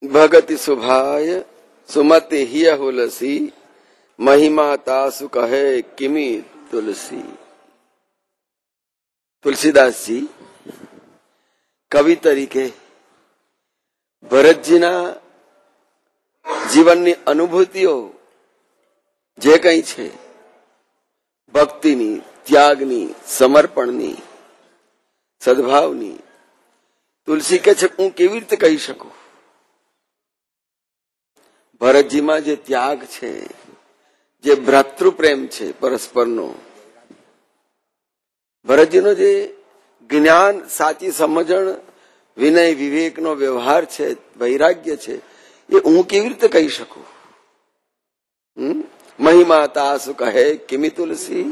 ભગતિ શુભાય સુમતિ હિય હુલસી મહિમા તાસુ કહે કિમી તુલસી. તુલસીદાસજી કવિ તરીકે ભરતજીના જીવનની અનુભૂતિઓ જે કંઈ છે, ભક્તિની, ત્યાગની, સમર્પણની, સદભાવની, તુલસી કે છે હું કેવી રીતે કહી શકું. ભરતજીમાં જે ત્યાગ છે, જે ભ્રાતૃપ્રેમ છે પરસ્પરનો, ભરતજીનો જે જ્ઞાન, સાચી સમજણ, વિનય વિવેકનો વ્યવહાર છે, વૈરાગ્ય છે, એ હું કેવી રીતે કહી શકું. મહિમા તાસુ કહે કિમી તુલસી.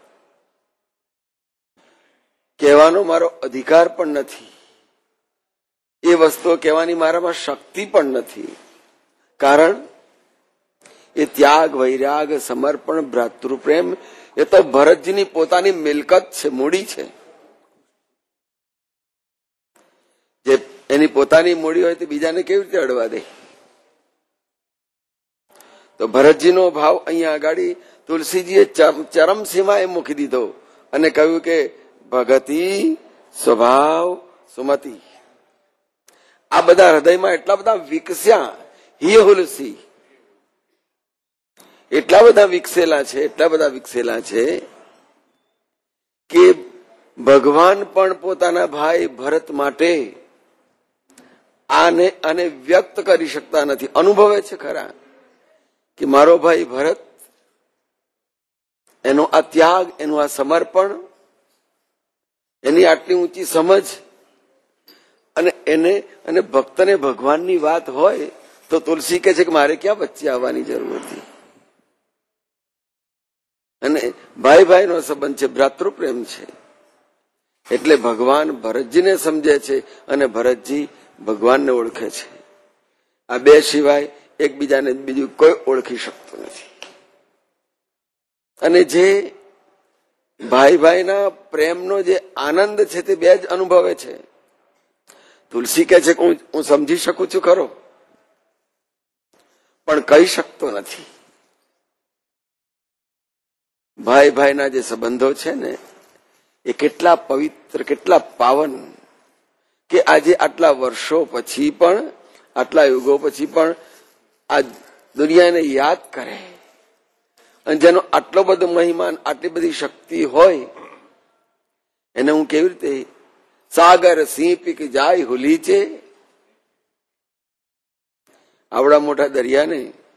કહેવાનો મારો અધિકાર પણ નથી, એ વસ્તુઓ કહેવાની મારામાં શક્તિ પણ નથી. કારણ એ ત્યાગ, વૈરાગ, સમર્પણ, ભ્રાતૃપ્રેમ એ તો ભરતજીની પોતાની મિલકત છે, મૂડી છે. જે એની પોતાની મૂડી હોય તે બીજાને કેવી રીતે અડવા દે. તો ભરતજીનો ભાવ અહીંયા આગળ તુલસીજીએ ચરમ સીમાએ મૂકી દીધો અને કહ્યું કે ભગતિ સ્વભાવ સુમતિ. આ બધા હૃદયમાં એટલા બધા વિકસ્યા, હિય હુલસી, એટલા બધા વિકસેલા છે કે ભગવાન પણ પોતાના ભાઈ ભરત માટે આને વ્યક્ત કરી શકતા નથી. અનુભવે છે ખરા કે મારો ભાઈ ભરત, એનો આ ત્યાગ, એનું આ સમર્પણ, એની આટલી ઊંચી સમજ, અને ભક્તને ભગવાનની વાત હોય તો તુલસી કહે છે કે મારે ક્યાં વચ્ચે આવવાની જરૂર હતી. અને ભાઈ ભાઈનો સંબંધ છે, ભ્રાતૃપ્રેમ છે. એટલે ભગવાન ભરતજીને સમજે છે અને ભરતજી ભગવાનને ઓળખે છે. આ બે સિવાય એકબીજાને બીજું કોઈ ઓળખી શકતું નથી. અને જે ભાઈ ભાઈના પ્રેમનો જે આનંદ છે તે બે જ અનુભવે છે. તુલસી કહે છે કે હું સમજી શકું છું ખરો, પણ કહી શકતો નથી. ભાઈ ભાઈના જે સંબંધો છે ને એ કેટલા પવિત્ર, કેટલા પાવન, કે આજે આટલા વર્ષો પછી પણ, આટલા યુગો પછી પણ આ દુનિયાને યાદ કરે. અને જેનો આટલો બધો મહિમા, આટલી બધી શક્તિ હોય, એને હું કેવી રીતે સાગર સિંહ પીક જાય હુલી છે. આવડા મોટા દરિયાને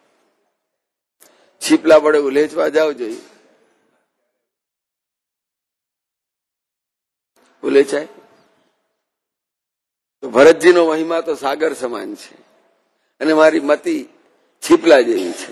છીપલા વડે ઉલેચવા જાવ જોઈએ, ઉલેચાય? તો ભરતજીનો મહિમા તો સાગર સમાન છે અને મારી મતિ છીપલા જેવી છે.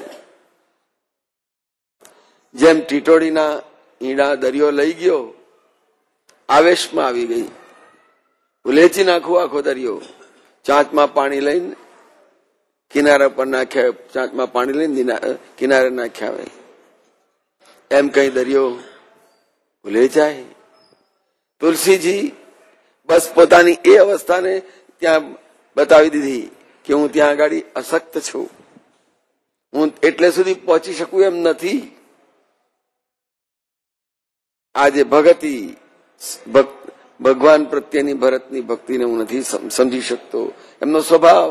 જેમ ટીટોડીના ઈંડા દરિયો લઈ ગયો, આવેશમાં આવી ગઈ, ઉલેચી નાખવું આખો દરિયો, ચાંચમાં પાણી લઈને કિનારા પર નાખ્યા, ચાંચમાં પાણી લઈને કિનારે નાખ્યા હોય, એમ કઈ દરિયો ઉલેચાય. તુલસીજી બસ પોતાની એ અવસ્થાને ત્યાં બતાવી દીધી કે હું ત્યાં આગળ અશક્ત છું, હું એટલે સુધી પહોંચી શકું એમ નથી. આજે ભગતિ, ભગવાન પ્રત્યેની ભરતની ભક્તિને હું નથી સમજી શકતો. એમનો સ્વભાવ,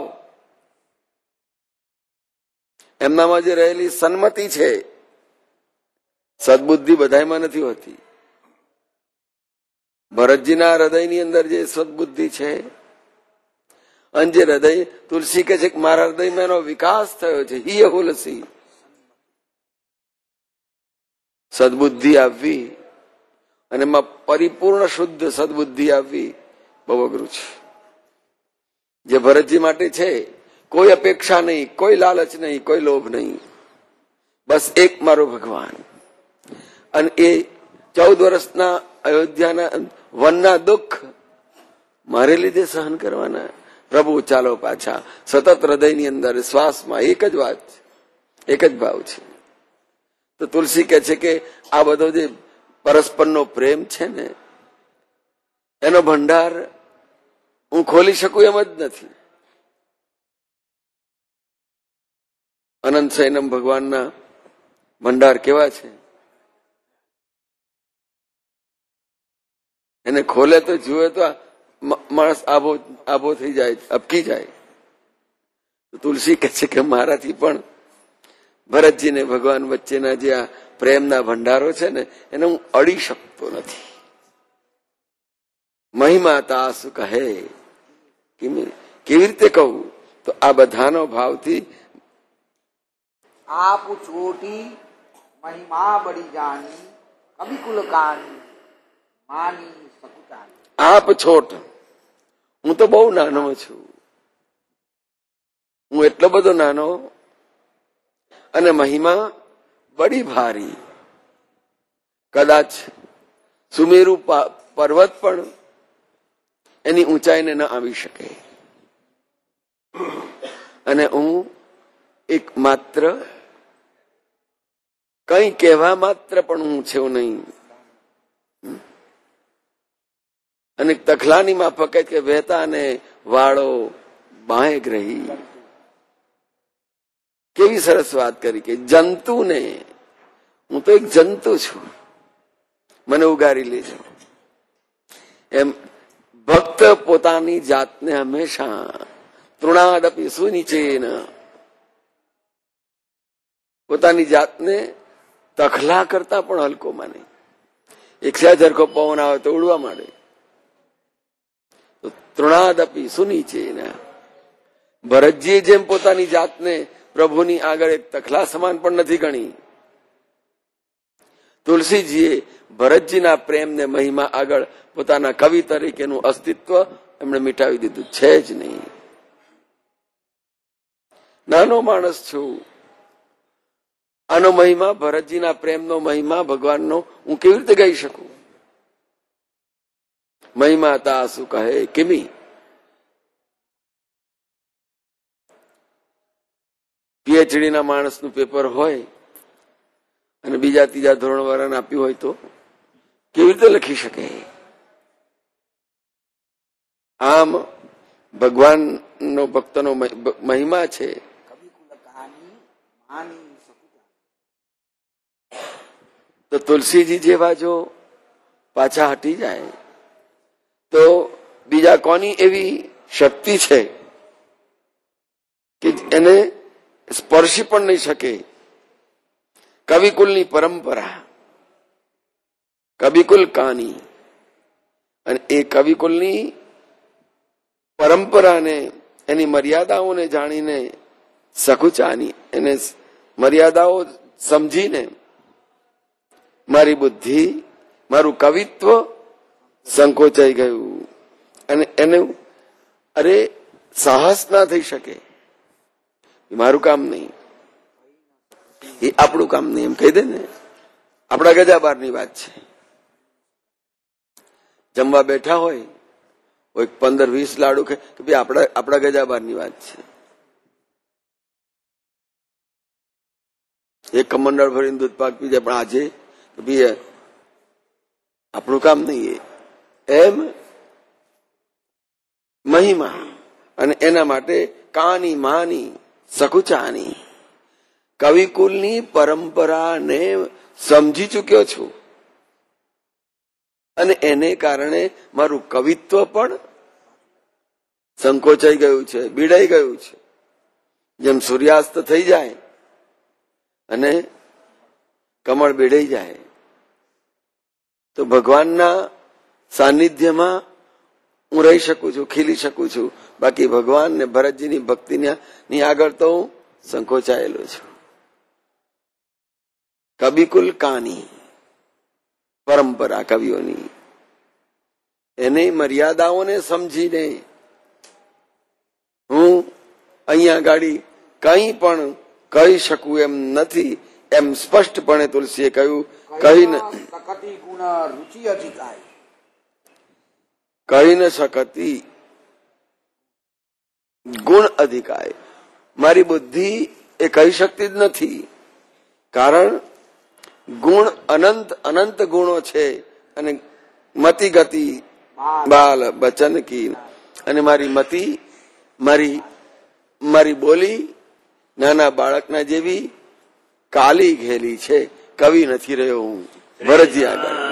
એમનામાં જે રહેલી સન્મતિ છે, સદબુદ્ધિ બધામાં નથી હોતી. ભરતજીના હૃદયની અંદર જે સદબુદ્ધિ છે, અને જે હૃદય, તુલસી કહે છે કે મારા હૃદયમાં એનો વિકાસ થયો છે. હિય હુલસી. સદબુદ્ધિ આવવી અને એમાં પરિપૂર્ણ શુદ્ધ સદબુદ્ધિ આવવી બહુ અઘરું છે. જે ભરતજી માટે છે, કોઈ અપેક્ષા નહીં, કોઈ લાલચ નહીં, કોઈ લોભ નહીં, બસ એક મારો ભગવાન. અને એ 14 વર્ષના અયોધ્યાના વનના દુઃખ મારે લીધે સહન કરવાના. પ્રભુ ચાલો પાછા. સતત હૃદયની અંદર, શ્વાસમાં એક જ વાત, એક જ ભાવ છે. તો તુલસી કહે છે કે આ બધો જે પરસ્પરનો પ્રેમ છે ને, એનો ભંડાર હું ખોલી શકું એમ જ નથી. અનંત શયનમ ભગવાનના ભંડાર કેવા છે? એને ખોલે તો જુએ તો માણસ આબો થઈ જાય, અપકી જાય. તુલસી કહે છે કે મારાથી પણ ભરતજી ને ભગવાન વચ્ચેના જે આ પ્રેમના ભંડારો છે ને એને હું અડી શકતો નથી. મહિમા તાસુ કહે, કેવી રીતે કહું? તો આ બધાનો ભાવથી આપ છોટી મહિમા બડી જાની કવિ કુલ કાની માની સકુતાની. આપ છોટ, હું તો બહુ નાનો છું. હું એટલો બધો નાનો, અને મહિમા બડી ભારી. કદાચ સુમેરુ પર્વત પણ એની ઊંચાઈને ન આવી શકે. અને હું એક માત્ર કઈ કહેવા માત્ર પણ હું છું નહીં. અને તખલાની માફક કે વહેતા ને વાળો બાહે ગ્રહી. કેવી સરસ વાત કરી કે જંતુને, હું તો એક જંતુ છું, મને ઉગારી લેજો. એમ ભક્ત પોતાની જાતને હંમેશા તૃણાદપી સુનીચેન, પોતાની જાતને તખલા કરતા પણ હલકો માને. એક સહેજરખો પવન આવે તો ઉડવા માંડે. તૃણાદપી સુનીચેન. ભરતજીએ જેમ પોતાની જાતને પ્રભુની આગળ એક તખલા સમાન પણ નથી ગણી, તુલસીજીએ ભરતજીના પ્રેમને મહિમા આગળ પોતાના કવિ તરીકેનું અસ્તિત્વ એમણે મિટાવી દીધું છે જ નહીં. નાનો માણસ છું, આનો મહિમા, ભરતજીના પ્રેમનો મહિમા, ભગવાનનો હું કેવી રીતે ગાઈ શકું? મહિમા તાસુ કહે કિમી. પીએચડી ના માણસનું પેપર હોય અને બીજા ત્રીજા ધોરણ વાળાને આપ્યું હોય તો કેવી રીતે લખી શકે? આમ ભગવાનનો ભક્તનો મહિમા છે. તો તુલસીજી જેવા જો પાછા હટી જાય તો બીજા કોની એવી શક્તિ છે કે એને સ્પર્શી પણ નહીં શકે? કવિકુલની પરંપરા, કવિકુલ કાની, અને એ કવિકુલની પરંપરાને, એની મર્યાદાઓને જાણીને, સકુચાની, એને મર્યાદાઓ સમજીને મારી બુદ્ધિ, મારું કવિત્વ સંકોચાઈ ગયું. અને એને અરે સાહસ ના થઈ શકે. મારું કામ નહીં, એ આપણું કામ નહીં, એમ કહી દે ને. આપણા ગજાબારની વાત છે. જમવા બેઠા હોય 15-20 લાડુ કે ભાઈ આપણા ગજાબારની વાત છે. એક કમંડળ ભરીને દૂધ પાક પી જાય, પણ આજે ભાઈ આપણું કામ નહીં. એમ મહિમા, અને એના માટે કાની માની સકુચાની, કવિકુલની પરંપરાને સમજી ચૂક્યો છું, અને એને કારણે મારું કવિત્વ પણ સંકોચાઈ ગયું છે, બીડાઈ ગયું છે. જેમ સૂર્યાસ્ત થઈ જાય અને કમળ બીડાઈ જાય, તો ભગવાનના સાનિધ્યમાં હું રહી શકું છું, ખીલી શકું છું. બાકી ભગવાન ને ભરતજીની ભક્તિની આગળ તો હું સંકોચાયેલો છું. કવિકુલ કાની પરંપરા કવિઓની, એની મર્યાદાઓને સમજીને હું અહીંયા ગાડી કંઈ પણ કહી શકું એમ નથી, એમ સ્પષ્ટપણે તુલસીએ કહ્યું. કહી ન શકતી ગુણ અધિકાય. મારી બુદ્ધિ એ કહી શકતી જ નથી, કારણ ગુણ અનંત અનંત ગુણો છે. અને મતિ ગતિ બાલ બચન કી, અને મારી મતિ, મારી બોલી નાના બાળકના જેવી કાલી ઘેલી છે, કવિ નથી રહ્યો હું. ભરતજી આગળ